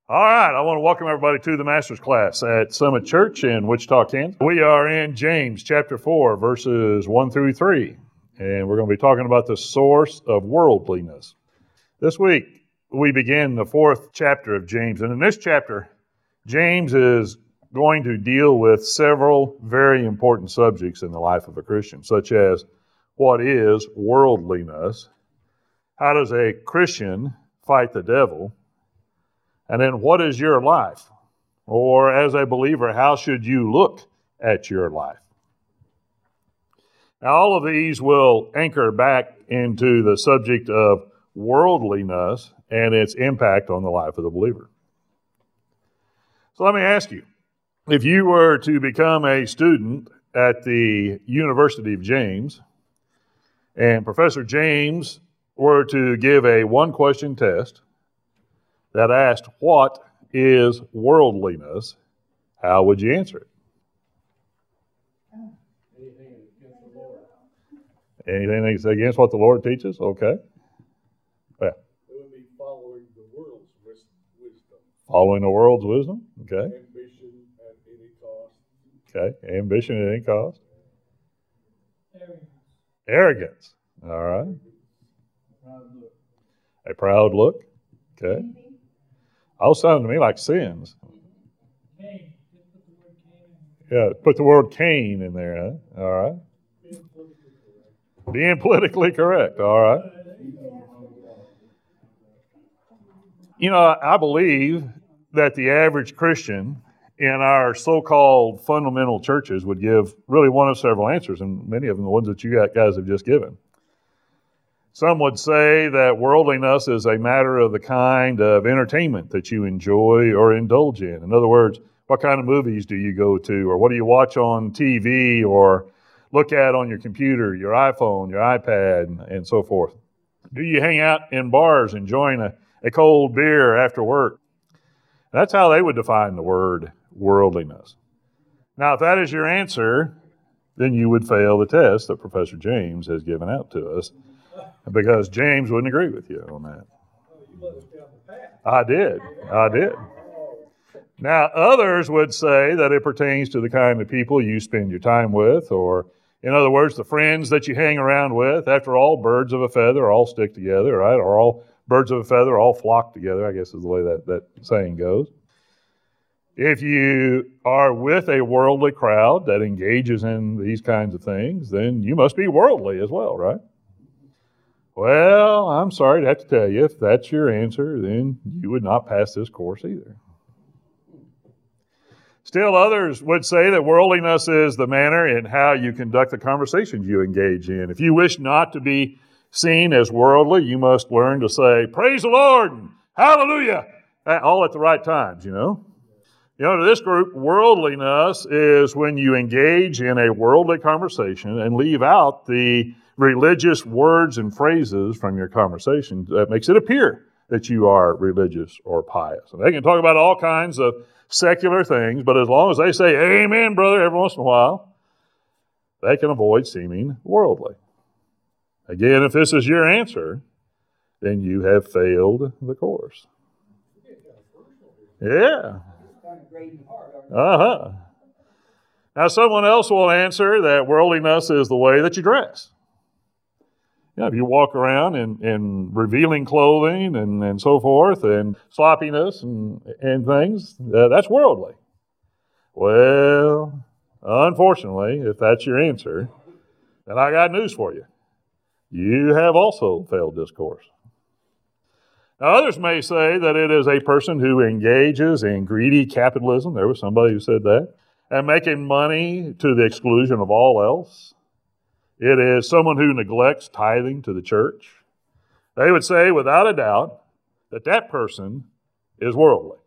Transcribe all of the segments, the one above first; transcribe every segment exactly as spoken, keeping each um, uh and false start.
All right, I want to welcome everybody to the Master's Class at Summit Church in Wichita, Kansas. We are in James chapter four, verses one through three, and we're going to be talking about the source of worldliness. This week, we begin the fourth chapter of James, and in this chapter, James is going to deal with several very important subjects in the life of a Christian, such as what is worldliness, how does a Christian fight the devil, and then what is your life? Or as a believer, how should you look at your life? Now, all of these will anchor back into the subject of worldliness and its impact on the life of the believer. So let me ask you, if you were to become a student at the University of James, and Professor James were to give a one-question test that asked, what is worldliness, how would you answer it? Anything against the Lord. Anything against what the Lord teaches? Okay. Yeah. It would be following the world's wisdom. Following the world's wisdom? Okay. Ambition at any cost. Okay. Ambition at any cost. Arrogance. Arrogance. All right. Proud look. A proud look. Okay. All sound to me like sins. Cain. Just put the word Cain in. Yeah, put the word Cain in there, huh? All right. Being politically correct. Being politically correct. All right. You know, I believe that the average Christian in our so-called fundamental churches would give really one of several answers, and many of them the ones that you guys have just given. Some would say that worldliness is a matter of the kind of entertainment that you enjoy or indulge in. In other words, what kind of movies do you go to, or what do you watch on T V or look at on your computer, your iPhone, your iPad, and so forth? Do you hang out in bars enjoying a, a cold beer after work? That's how they would define the word worldliness. Now, if that is your answer, then you would fail the test that Professor James has given out to us, because James wouldn't agree with you on that. I did. I did. Now, others would say that it pertains to the kind of people you spend your time with, or, in other words, the friends that you hang around with. After all, birds of a feather all stick together, right? Or all birds of a feather all flock together, I guess is the way that, that saying goes. If you are with a worldly crowd that engages in these kinds of things, then you must be worldly as well, right? Well, I'm sorry to have to tell you, if that's your answer, then you would not pass this course either. Still, others would say that worldliness is the manner in how you conduct the conversations you engage in. If you wish not to be seen as worldly, you must learn to say, praise the Lord, and hallelujah, all at the right times, you know. You know, to this group, worldliness is when you engage in a worldly conversation and leave out the religious words and phrases from your conversation that makes it appear that you are religious or pious. And they can talk about all kinds of secular things, but as long as they say, amen, brother, every once in a while, they can avoid seeming worldly. Again, if this is your answer, then you have failed the course. Yeah. Uh-huh. Now, someone else will answer that worldliness is the way that you dress. You know, if you walk around in, in revealing clothing and, and so forth, and sloppiness and, and things, uh, that's worldly. Well, unfortunately, if that's your answer, then I got news for you. You have also failed this course. Now, others may say that it is a person who engages in greedy capitalism. There was somebody who said that. And making money to the exclusion of all else. It is someone who neglects tithing to the church. They would say, without a doubt, that that person is worldly.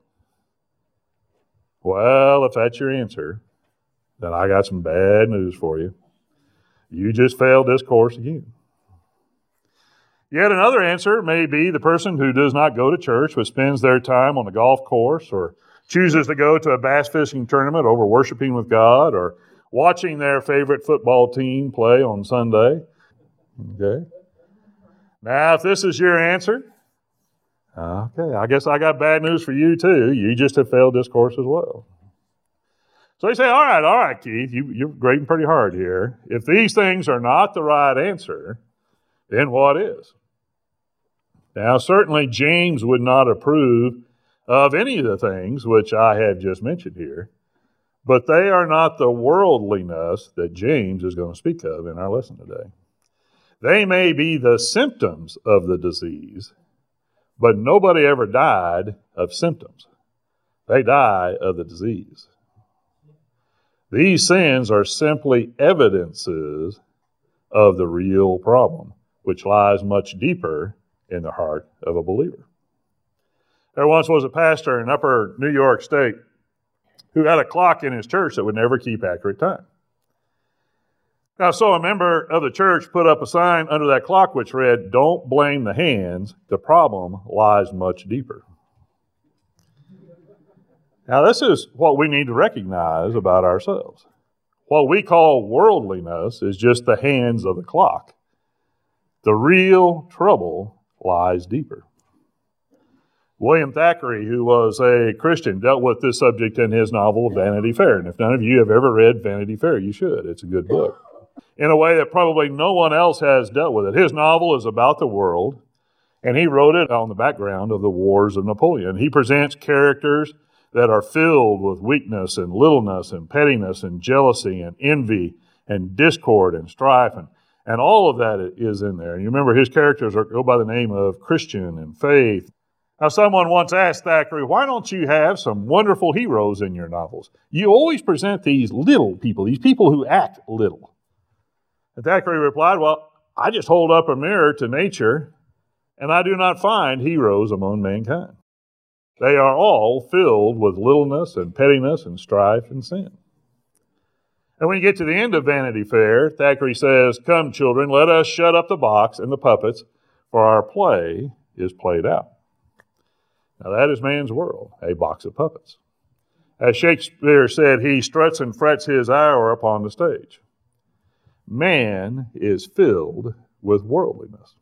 Well, if that's your answer, then I got some bad news for you. You just failed this course again. Yet another answer may be the person who does not go to church but spends their time on a golf course, or chooses to go to a bass fishing tournament over worshiping with God, or watching their favorite football team play on Sunday. Okay. Now, if this is your answer, Okay, I guess I got bad news for you too. You just have failed this course as well. So you say, all right, all right, Keith, you, you're grading pretty hard here. If these things are not the right answer, then what is? Now, certainly James would not approve of any of the things which I have just mentioned here, but they are not the worldliness that James is going to speak of in our lesson today. They may be the symptoms of the disease, but nobody ever died of symptoms. They die of the disease. These sins are simply evidences of the real problem, which lies much deeper in the heart of a believer. There once was a pastor in upper New York State who had a clock in his church that would never keep accurate time. Now, so a member of the church put up a sign under that clock which read, "Don't blame the hands, the problem lies much deeper." Now, this is what we need to recognize about ourselves. What we call worldliness is just the hands of the clock. The real trouble lies deeper. William Thackeray, who was a Christian, dealt with this subject in his novel Vanity Fair. And if none of you have ever read Vanity Fair, you should. It's a good book. In a way that probably no one else has dealt with it. His novel is about the world, and he wrote it on the background of the wars of Napoleon. He presents characters that are filled with weakness and littleness and pettiness and jealousy and envy and discord and strife, and, and all of that is in there. And you remember his characters are, go by the name of Christian and Faith. Now, someone once asked Thackeray, why don't you have some wonderful heroes in your novels? You always present these little people, these people who act little. And Thackeray replied, well, I just hold up a mirror to nature, and I do not find heroes among mankind. They are all filled with littleness and pettiness and strife and sin. And when you get to the end of Vanity Fair, Thackeray says, "Come, children, let us shut up the box and the puppets, for our play is played out." Now that is man's world, a box of puppets. As Shakespeare said, he struts and frets his hour upon the stage. Man is filled with worldliness.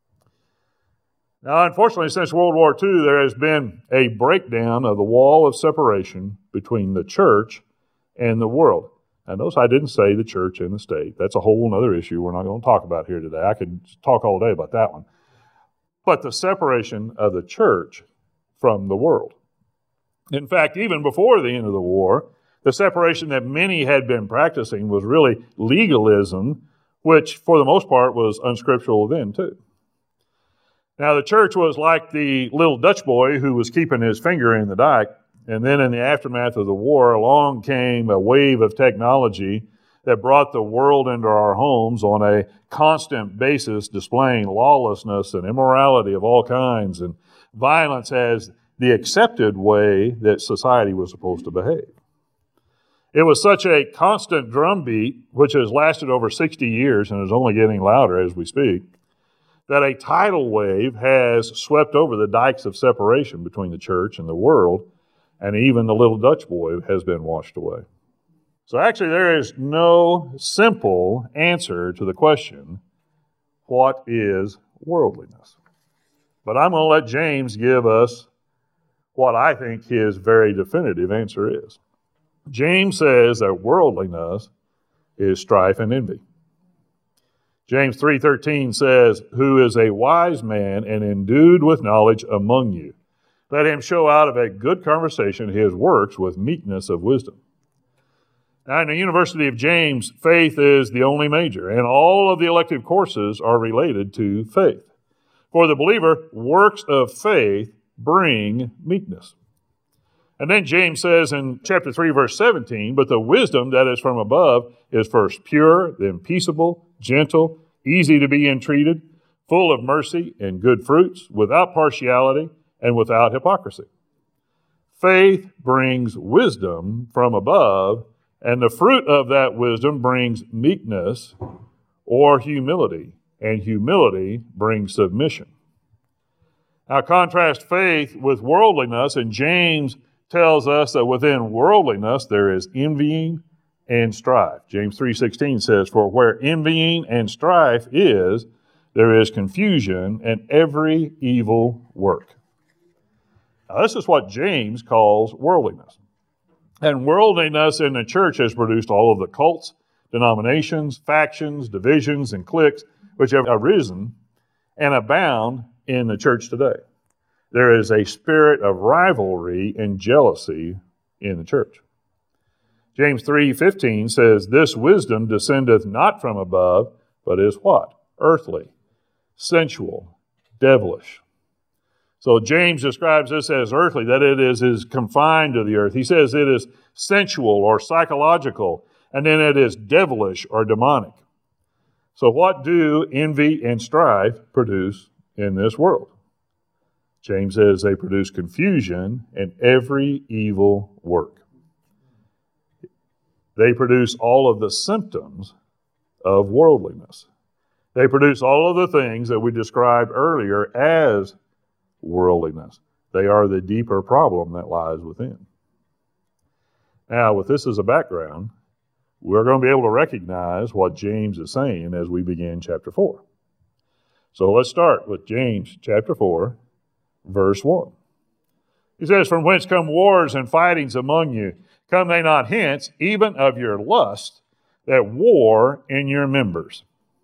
Now, unfortunately, since World War Two, there has been a breakdown of the wall of separation between the church and the world. Now, notice I didn't say the church and the state. That's a whole other issue we're not going to talk about here today. I could talk all day about that one. But the separation of the church from the world. In fact, even before the end of the war, the separation that many had been practicing was really legalism, which for the most part was unscriptural then too. Now, the church was like the little Dutch boy who was keeping his finger in the dike, and then in the aftermath of the war, along came a wave of technology that brought the world into our homes on a constant basis, displaying lawlessness and immorality of all kinds and violence as the accepted way that society was supposed to behave. It was such a constant drumbeat, which has lasted over sixty years and is only getting louder as we speak, that a tidal wave has swept over the dikes of separation between the church and the world, and even the little Dutch boy has been washed away. So actually there is no simple answer to the question, what is worldliness? But I'm going to let James give us what I think his very definitive answer is. James says that worldliness is strife and envy. James three thirteen says, "Who is a wise man and endued with knowledge among you? Let him show out of a good conversation his works with meekness of wisdom." Now, in the University of James, faith is the only major, and all of the elective courses are related to faith. For the believer, works of faith bring meekness. And then James says in chapter three, verse seventeen, "But the wisdom that is from above is first pure, then peaceable, gentle, easy to be entreated, full of mercy and good fruits, without partiality and without hypocrisy." Faith brings wisdom from above, and the fruit of that wisdom brings meekness or humility, and humility brings submission. Now contrast faith with worldliness, and James tells us that within worldliness there is envying and strife. James three sixteen says, "For where envying and strife is, there is confusion and every evil work." Now, this is what James calls worldliness. And worldliness in the church has produced all of the cults, denominations, factions, divisions, and cliques which have arisen and abound in the church today. There is a spirit of rivalry and jealousy in the church. James three fifteen says, "This wisdom descendeth not from above, but is" what? Earthly, sensual, devilish. So James describes this as earthly, that it is, is confined to the earth. He says it is sensual or psychological, and then it is devilish or demonic. So what do envy and strife produce in this world? James says they produce confusion and every evil work. They produce all of the symptoms of worldliness. They produce all of the things that we described earlier as worldliness. They are the deeper problem that lies within. Now, with this as a background, we're going to be able to recognize what James is saying as we begin chapter four. So let's start with James chapter four, verse one. He says, "From whence come wars and fightings among you? Come they not hence, even of your lust, that war in your members?"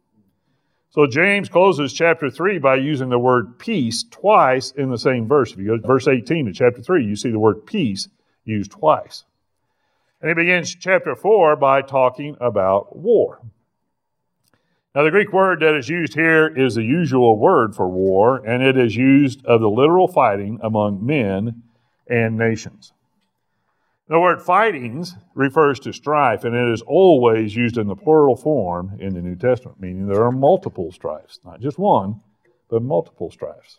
So James closes chapter three by using the word peace twice in the same verse. If you go to verse eighteen of chapter three, you see the word peace used twice. And he begins chapter four by talking about war. Now, the Greek word that is used here is the usual word for war, and it is used of the literal fighting among men and nations. The word fightings refers to strife, and it is always used in the plural form in the New Testament, meaning there are multiple strifes, not just one, but multiple strifes.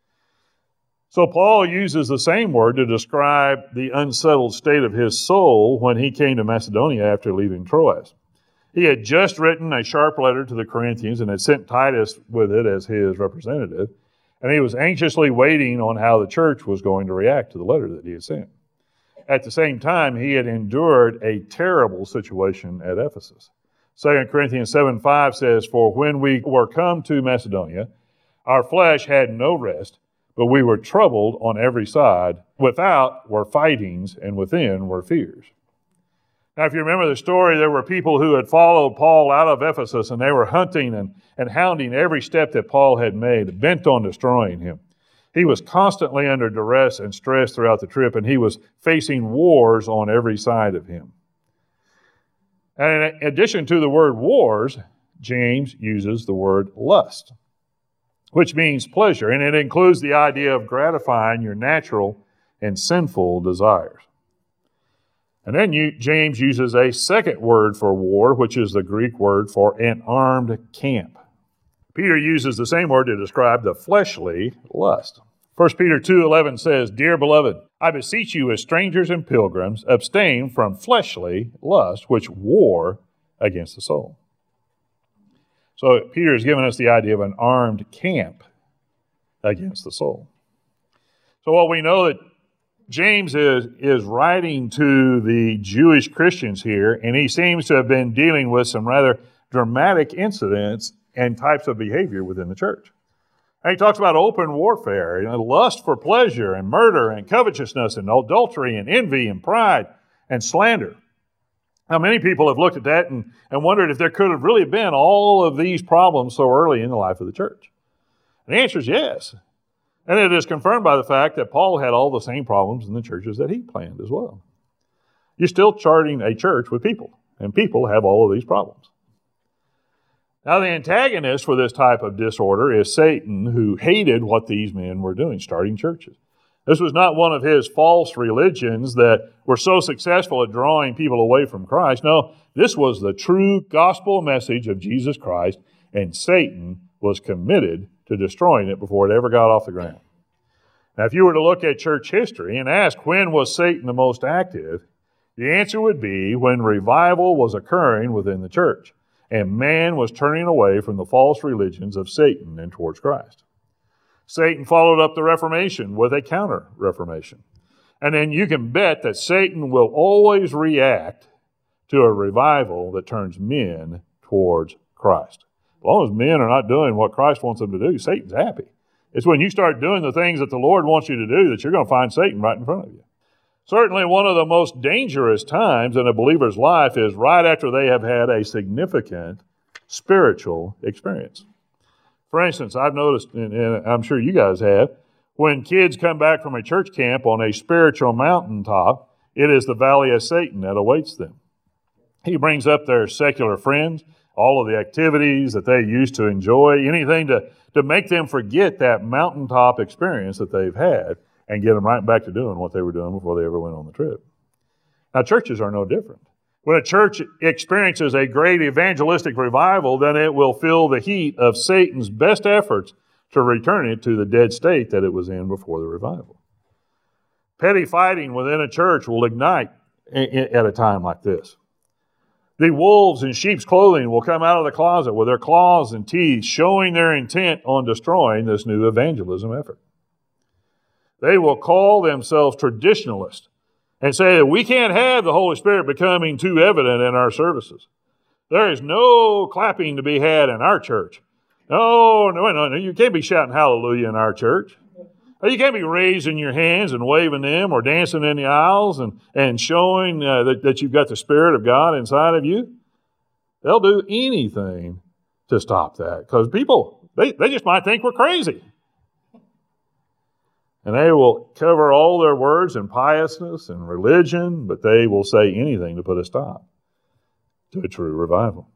So Paul uses the same word to describe the unsettled state of his soul when he came to Macedonia after leaving Troas. He had just written a sharp letter to the Corinthians and had sent Titus with it as his representative, and he was anxiously waiting on how the church was going to react to the letter that he had sent. At the same time, he had endured a terrible situation at Ephesus. Second Corinthians seven five says, "For when we were come to Macedonia, our flesh had no rest, but we were troubled on every side. Without were fightings, and within were fears." Now, if you remember the story, there were people who had followed Paul out of Ephesus, and they were hunting and, and hounding every step that Paul had made, bent on destroying him. He was constantly under duress and stress throughout the trip, and he was facing wars on every side of him. And in addition to the word wars, James uses the word lust, which means pleasure, and it includes the idea of gratifying your natural and sinful desires. And then you, James uses a second word for war, which is the Greek word for an armed camp. Peter uses the same word to describe the fleshly lust. First Peter two eleven says, "Dear beloved, I beseech you as strangers and pilgrims, abstain from fleshly lust, which war against the soul." So Peter has given us the idea of an armed camp against the soul. So what we know that James is, is writing to the Jewish Christians here, and he seems to have been dealing with some rather dramatic incidents and types of behavior within the church. And he talks about open warfare, and lust for pleasure, and murder, and covetousness, and adultery, and envy, and pride, and slander. Now, many people have looked at that and, and wondered if there could have really been all of these problems so early in the life of the church. And the answer is yes. And it is confirmed by the fact that Paul had all the same problems in the churches that he planned as well. You're still charting a church with people, and people have all of these problems. Now, the antagonist for this type of disorder is Satan, who hated what these men were doing, starting churches. This was not one of his false religions that were so successful at drawing people away from Christ. No, this was the true gospel message of Jesus Christ, and Satan was committed to destroying it before it ever got off the ground. Now, if you were to look at church history and ask when was Satan the most active, the answer would be when revival was occurring within the church, and man was turning away from the false religions of Satan and towards Christ. Satan followed up the Reformation with a counter-Reformation. And then you can bet that Satan will always react to a revival that turns men towards Christ. As long as men are not doing what Christ wants them to do, Satan's happy. It's when you start doing the things that the Lord wants you to do that you're going to find Satan right in front of you. Certainly one of the most dangerous times in a believer's life is right after they have had a significant spiritual experience. For instance, I've noticed, and I'm sure you guys have, when kids come back from a church camp on a spiritual mountaintop, it is the valley of Satan that awaits them. He brings up their secular friends, all of the activities that they used to enjoy, anything to, to make them forget that mountaintop experience that they've had and get them right back to doing what they were doing before they ever went on the trip. Now, churches are no different. When a church experiences a great evangelistic revival, then it will feel the heat of Satan's best efforts to return it to the dead state that it was in before the revival. Petty fighting within a church will ignite at a time like this. The wolves in sheep's clothing will come out of the closet with their claws and teeth, showing their intent on destroying this new evangelism effort. They will call themselves traditionalists and say that we can't have the Holy Spirit becoming too evident in our services. There is no clapping to be had in our church. No, no, no, no. You can't be shouting hallelujah in our church. You can't be raising your hands and waving them or dancing in the aisles and, and showing uh, that, that you've got the Spirit of God inside of you. They'll do anything to stop that because people, they, they just might think we're crazy. And they will cover all their words in piousness and religion, but they will say anything to put a stop to a true revival.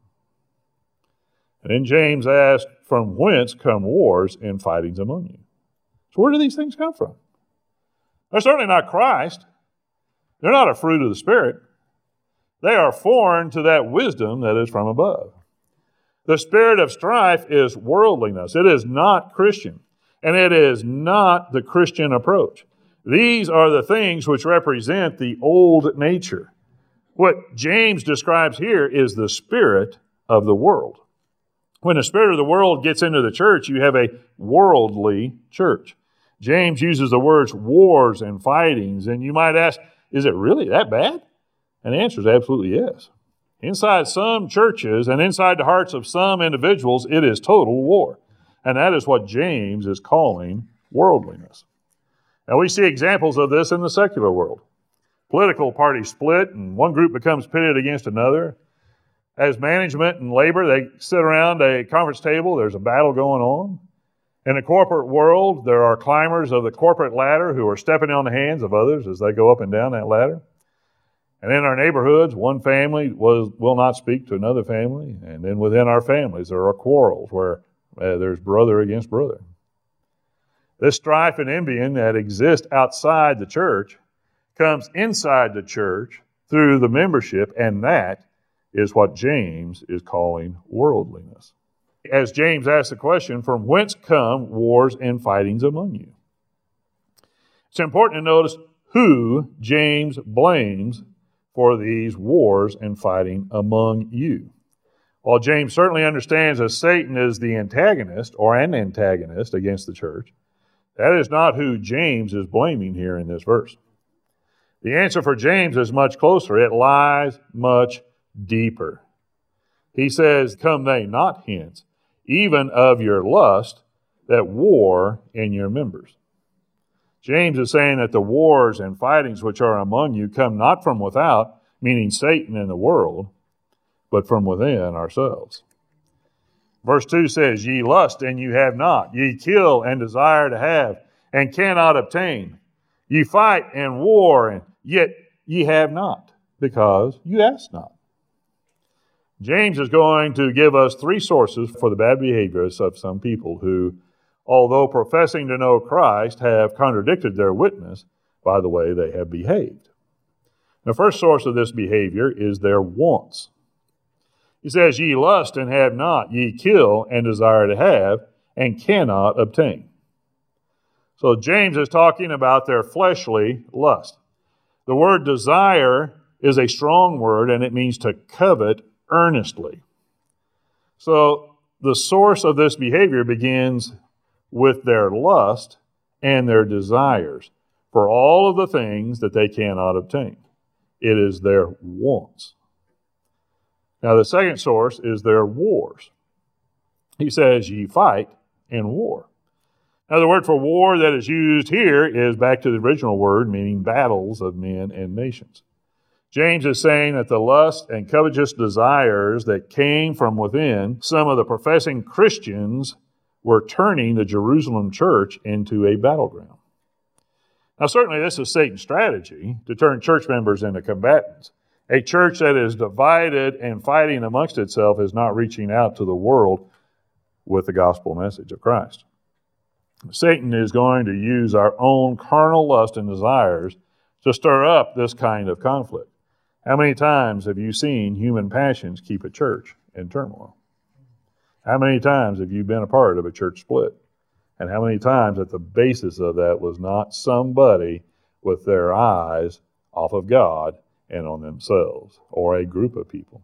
And then James asked, from whence come wars and fightings among you? So where do these things come from? They're certainly not Christ. They're not a fruit of the Spirit. They are foreign to that wisdom that is from above. The spirit of strife is worldliness. It is not Christian. And it is not the Christian approach. These are the things which represent the old nature. What James describes here is the spirit of the world. When the spirit of the world gets into the church, you have a worldly church. James uses the words wars and fightings, and you might ask, is it really that bad? And the answer is absolutely yes. Inside some churches and inside the hearts of some individuals, it is total war. And that is what James is calling worldliness. Now, we see examples of this in the secular world. Political parties split, and one group becomes pitted against another. As management and labor, they sit around a conference table. There's a battle going on. In the corporate world, there are climbers of the corporate ladder who are stepping on the hands of others as they go up and down that ladder. And in our neighborhoods, one family was, will not speak to another family. And then within our families, there are quarrels where uh, there's brother against brother. This strife and envying that exists outside the church comes inside the church through the membership, and that is what James is calling worldliness. As James asks the question, from whence come wars and fightings among you? It's important to notice who James blames for these wars and fighting among you. While James certainly understands that Satan is the antagonist or an antagonist against the church, that is not who James is blaming here in this verse. The answer for James is much closer. It lies much deeper. He says, come they not hence, even of your lust that war in your members. James is saying that the wars and fightings which are among you come not from without, meaning Satan and the world, but from within ourselves. Verse two says, ye lust and you have not. Ye kill and desire to have and cannot obtain. Ye fight and war and yet ye have not, because you ask not. James is going to give us three sources for the bad behaviors of some people who, although professing to know Christ, have contradicted their witness by the way they have behaved. The first source of this behavior is their wants. He says, ye lust and have not, ye kill and desire to have, and cannot obtain. So James is talking about their fleshly lust. The word desire is a strong word, and it means to covet earnestly. So the source of this behavior begins with their lust and their desires for all of the things that they cannot obtain. It is their wants. Now, the second source is their wars. He says, ye fight and war. Now, the word for war that is used here is back to the original word, meaning battles of men and nations. James is saying that the lust and covetous desires that came from within some of the professing Christians were turning the Jerusalem church into a battleground. Now, certainly this is Satan's strategy to turn church members into combatants. A church that is divided and fighting amongst itself is not reaching out to the world with the gospel message of Christ. Satan is going to use our own carnal lust and desires to stir up this kind of conflict. How many times have you seen human passions keep a church in turmoil? How many times have you been a part of a church split? And how many times at the basis of that was not somebody with their eyes off of God and on themselves, or a group of people?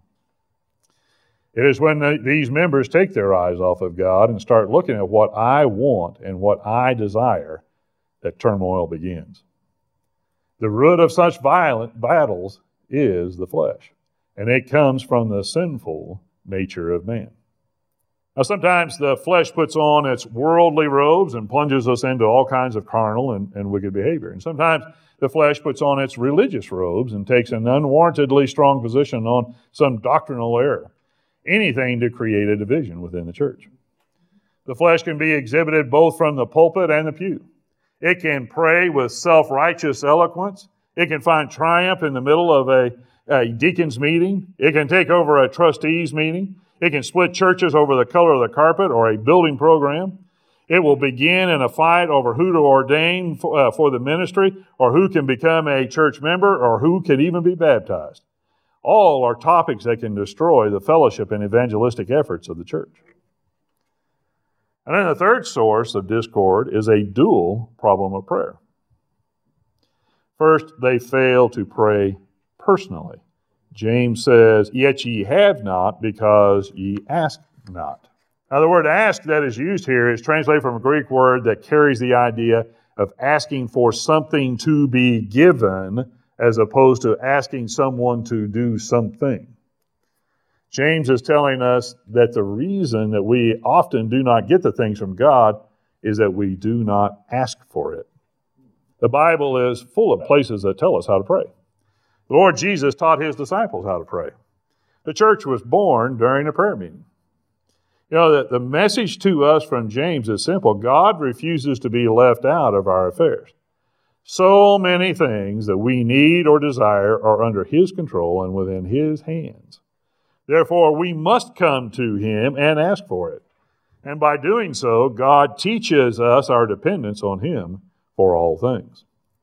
It is when the, these members take their eyes off of God and start looking at what I want and what I desire that turmoil begins. The root of such violent battles is the flesh, and it comes from the sinful nature of man. Now, sometimes the flesh puts on its worldly robes and plunges us into all kinds of carnal and, and wicked behavior. And sometimes the flesh puts on its religious robes and takes an unwarrantedly strong position on some doctrinal error. Anything to create a division within the church. The flesh can be exhibited both from the pulpit and the pew. It can pray with self-righteous eloquence. It can find triumph in the middle of a, a deacon's meeting. It can take over a trustee's meeting. It can split churches over the color of the carpet or a building program. It will begin in a fight over who to ordain for, uh, for the ministry, or who can become a church member, or who can even be baptized. All are topics that can destroy the fellowship and evangelistic efforts of the church. And then the third source of discord is a dual problem of prayer. First, they fail to pray personally. James says, "Yet ye have not, because ye ask not." Now, the word ask that is used here is translated from a Greek word that carries the idea of asking for something to be given, as opposed to asking someone to do something. James is telling us that the reason that we often do not get the things from God is that we do not ask for it. The Bible is full of places that tell us how to pray. The Lord Jesus taught his disciples how to pray. The church was born during a prayer meeting. You know, that the message to us from James is simple. God refuses to be left out of our affairs. So many things that we need or desire are under his control and within his hands. Therefore, we must come to him and ask for it. And by doing so, God teaches us our dependence on him for all things.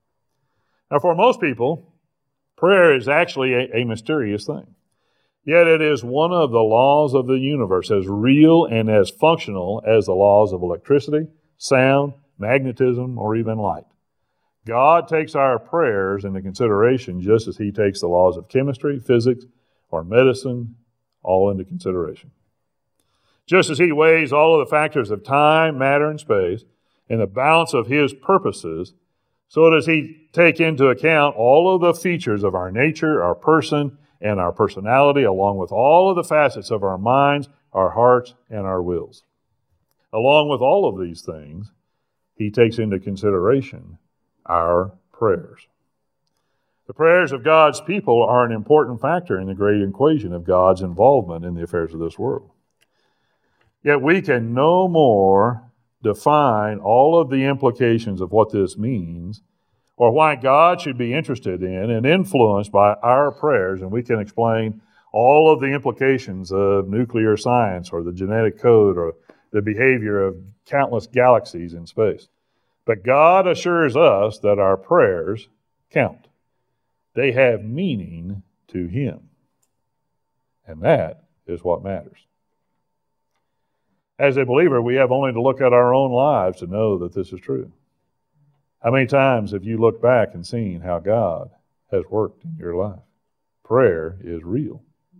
Now, for most people, prayer is actually a, a mysterious thing. Yet it is one of the laws of the universe, as real and as functional as the laws of electricity, sound, magnetism, or even light. God takes our prayers into consideration just as he takes the laws of chemistry, physics, or medicine all into consideration. Just as he weighs all of the factors of time, matter, and space in the balance of his purposes, so does he take into account all of the features of our nature, our person, and our personality, along with all of the facets of our minds, our hearts, and our wills. Along with all of these things, he takes into consideration our prayers. The prayers of God's people are an important factor in the great equation of God's involvement in the affairs of this world. Yet we can no more define all of the implications of what this means, or why God should be interested in and influenced by our prayers, and we can explain all of the implications of nuclear science or the genetic code or the behavior of countless galaxies in space. But God assures us that our prayers count. They have meaning to him. And that is what matters. As a believer, we have only to look at our own lives to know that this is true. How many times have you looked back and seen how God has worked in your life? Prayer is real.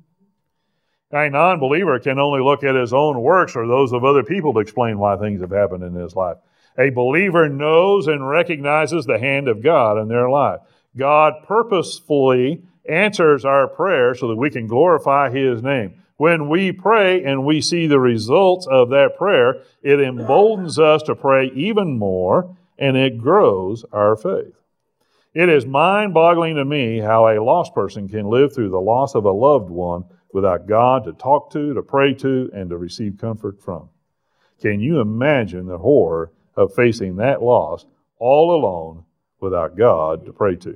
A non-believer can only look at his own works or those of other people to explain why things have happened in his life. A believer knows and recognizes the hand of God in their life. God purposefully answers our prayer so that we can glorify his name. When we pray and we see the results of that prayer, it emboldens us to pray even more, and it grows our faith. It is mind-boggling to me how a lost person can live through the loss of a loved one without God to talk to, to pray to, and to receive comfort from. Can you imagine the horror of facing that loss all alone without God to pray to?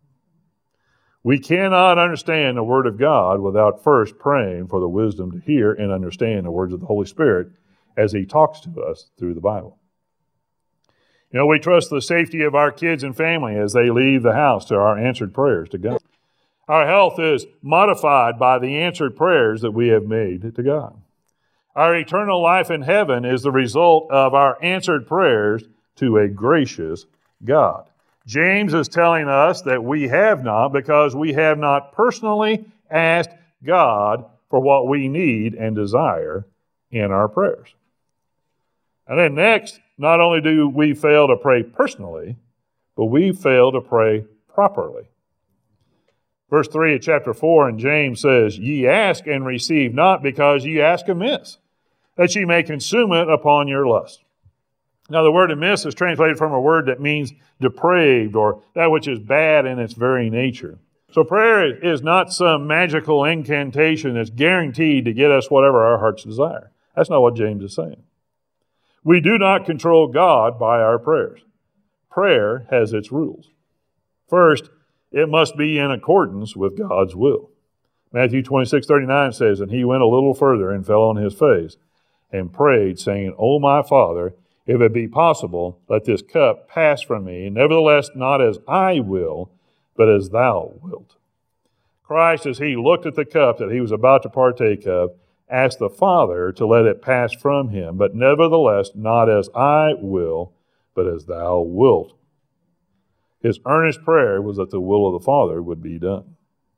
We cannot understand the Word of God without first praying for the wisdom to hear and understand the words of the Holy Spirit as He talks to us through the Bible. You know, we trust the safety of our kids and family as they leave the house to our answered prayers to God. Our health is modified by the answered prayers that we have made to God. Our eternal life in heaven is the result of our answered prayers to a gracious God. James is telling us that we have not because we have not personally asked God for what we need and desire in our prayers. And then next, not only do we fail to pray personally, but we fail to pray properly. Verse three of chapter four in James says, "Ye ask and receive not because ye ask amiss, that ye may consume it upon your lust." Now, the word amiss is translated from a word that means depraved or that which is bad in its very nature. So prayer is not some magical incantation that's guaranteed to get us whatever our hearts desire. That's not what James is saying. We do not control God by our prayers. Prayer has its rules. First, it must be in accordance with God's will. Matthew twenty-six thirty-nine says, "And he went a little further and fell on his face and prayed, saying, O my Father, if it be possible, let this cup pass from me. Nevertheless, not as I will, but as thou wilt." Christ, as he looked at the cup that he was about to partake of, asked the Father to let it pass from him, but nevertheless, not as I will, but as thou wilt. His earnest prayer was that the will of the Father would be done.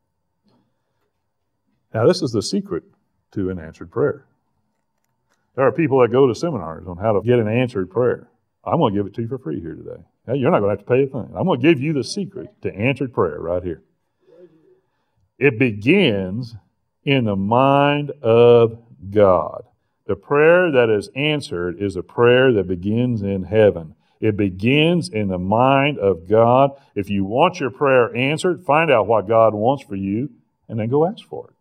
Now, this is the secret to an answered prayer. There are people that go to seminars on how to get an answered prayer. I'm going to give it to you for free here today. Now, you're not going to have to pay a thing. I'm going to give you the secret to answered prayer right here. It begins in the mind of God. The prayer that is answered is a prayer that begins in heaven. It begins in the mind of God. If you want your prayer answered, find out what God wants for you, and then go ask for it.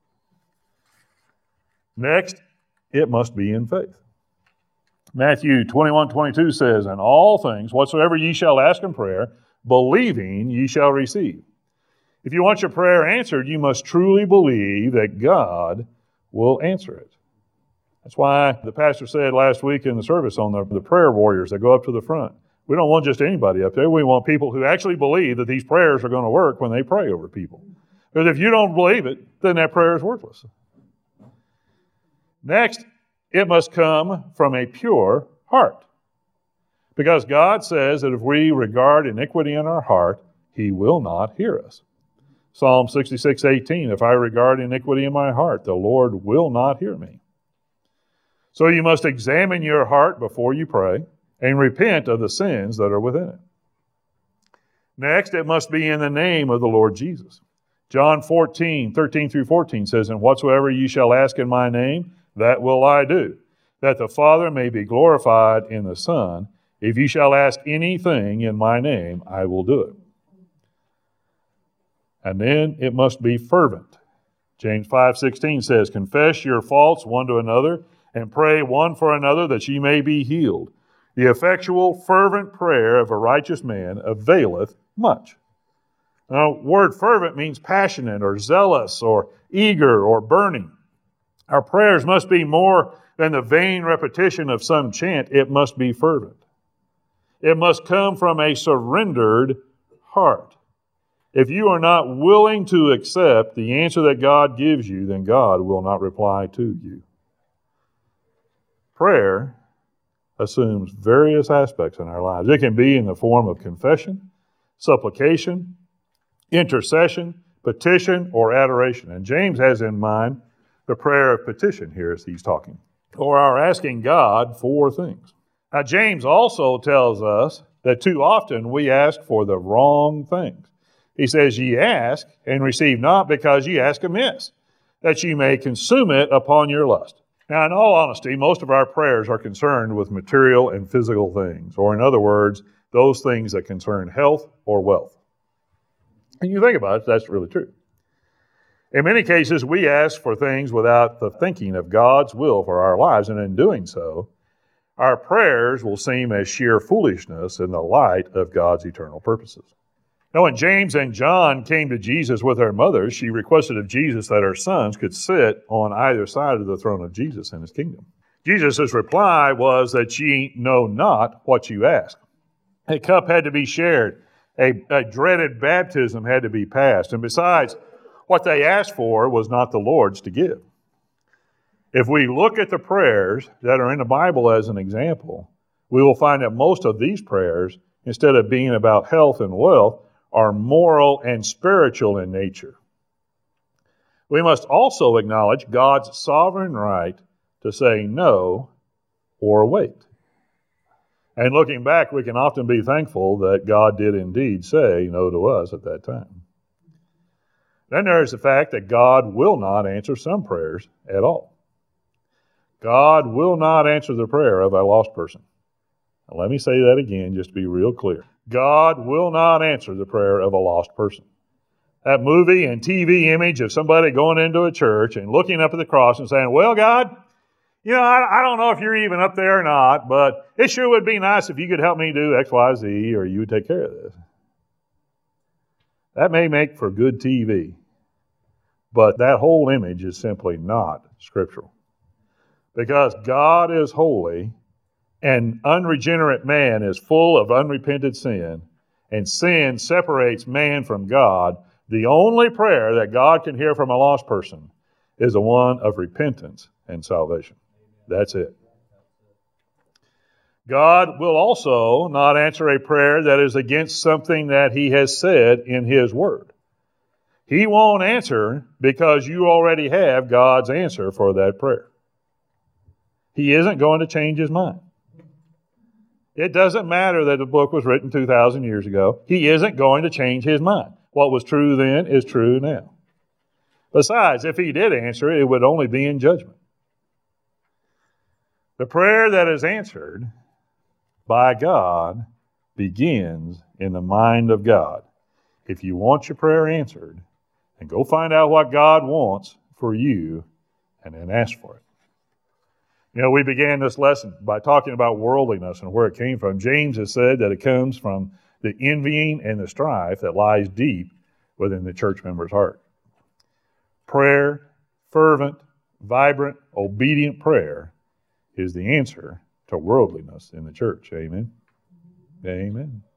Next, it must be in faith. Matthew twenty-one twenty-two says, "In all things, whatsoever ye shall ask in prayer, believing ye shall receive." If you want your prayer answered, you must truly believe that God will answer it. That's why the pastor said last week in the service on the, the prayer warriors that go up to the front, we don't want just anybody up there. We want people who actually believe that these prayers are going to work when they pray over people. Because if you don't believe it, then that prayer is worthless. Next, it must come from a pure heart. Because God says that if we regard iniquity in our heart, He will not hear us. Psalm sixty-six eighteen, "If I regard iniquity in my heart, the Lord will not hear me." So you must examine your heart before you pray and repent of the sins that are within it. Next, it must be in the name of the Lord Jesus. John fourteen thirteen through fourteen says, "And whatsoever ye shall ask in my name, that will I do, that the Father may be glorified in the Son. If ye shall ask anything in my name, I will do it." And then it must be fervent. James five sixteen says, "Confess your faults one to another, and pray one for another that ye may be healed. The effectual, fervent prayer of a righteous man availeth much." Now, the word fervent means passionate or zealous or eager or burning. Our prayers must be more than the vain repetition of some chant. It must be fervent. It must come from a surrendered heart. If you are not willing to accept the answer that God gives you, then God will not reply to you. Prayer assumes various aspects in our lives. It can be in the form of confession, supplication, intercession, petition, or adoration. And James has in mind the prayer of petition here as he's talking, or our asking God for things. Now, James also tells us that too often we ask for the wrong things. He says, "Ye ask and receive not because ye ask amiss, that ye may consume it upon your lust. Now, in all honesty, most of our prayers are concerned with material and physical things, or in other words, those things that concern health or wealth. And you think about it, that's really true. In many cases, we ask for things without the thinking of God's will for our lives, and in doing so, our prayers will seem as sheer foolishness in the light of God's eternal purposes. Now, when James and John came to Jesus with their mother, she requested of Jesus that her sons could sit on either side of the throne of Jesus in his kingdom. Jesus' reply was that ye know not what you ask. A cup had to be shared. A, a dreaded baptism had to be passed. And besides, what they asked for was not the Lord's to give. If we look at the prayers that are in the Bible as an example, we will find that most of these prayers, instead of being about health and wealth, are moral and spiritual in nature. We must also acknowledge God's sovereign right to say no or wait. And looking back, we can often be thankful that God did indeed say no to us at that time. Then there's the fact that God will not answer some prayers at all. God will not answer the prayer of a lost person. Now, let me say that again, just to be real clear. God will not answer the prayer of a lost person. That movie and T V image of somebody going into a church and looking up at the cross and saying, well, God, you know, I, I don't know if you're even up there or not, but it sure would be nice if you could help me do X, Y, Z, or you would take care of this. That may make for good T V, but that whole image is simply not scriptural. Because God is holy, and unregenerate man is full of unrepented sin, and sin separates man from God. The only prayer that God can hear from a lost person is the one of repentance and salvation. That's it. God will also not answer a prayer that is against something that He has said in His Word. He won't answer because you already have God's answer for that prayer. He isn't going to change His mind. It doesn't matter that the book was written two thousand years ago. He isn't going to change His mind. What was true then is true now. Besides, if He did answer it, it would only be in judgment. The prayer that is answered by God begins in the mind of God. If you want your prayer answered, then go find out what God wants for you and then ask for it. You know, we began this lesson by talking about worldliness and where it came from. James has said that it comes from the envying and the strife that lies deep within the church member's heart. Prayer, fervent, vibrant, obedient prayer is the answer to worldliness in the church. Amen? Amen.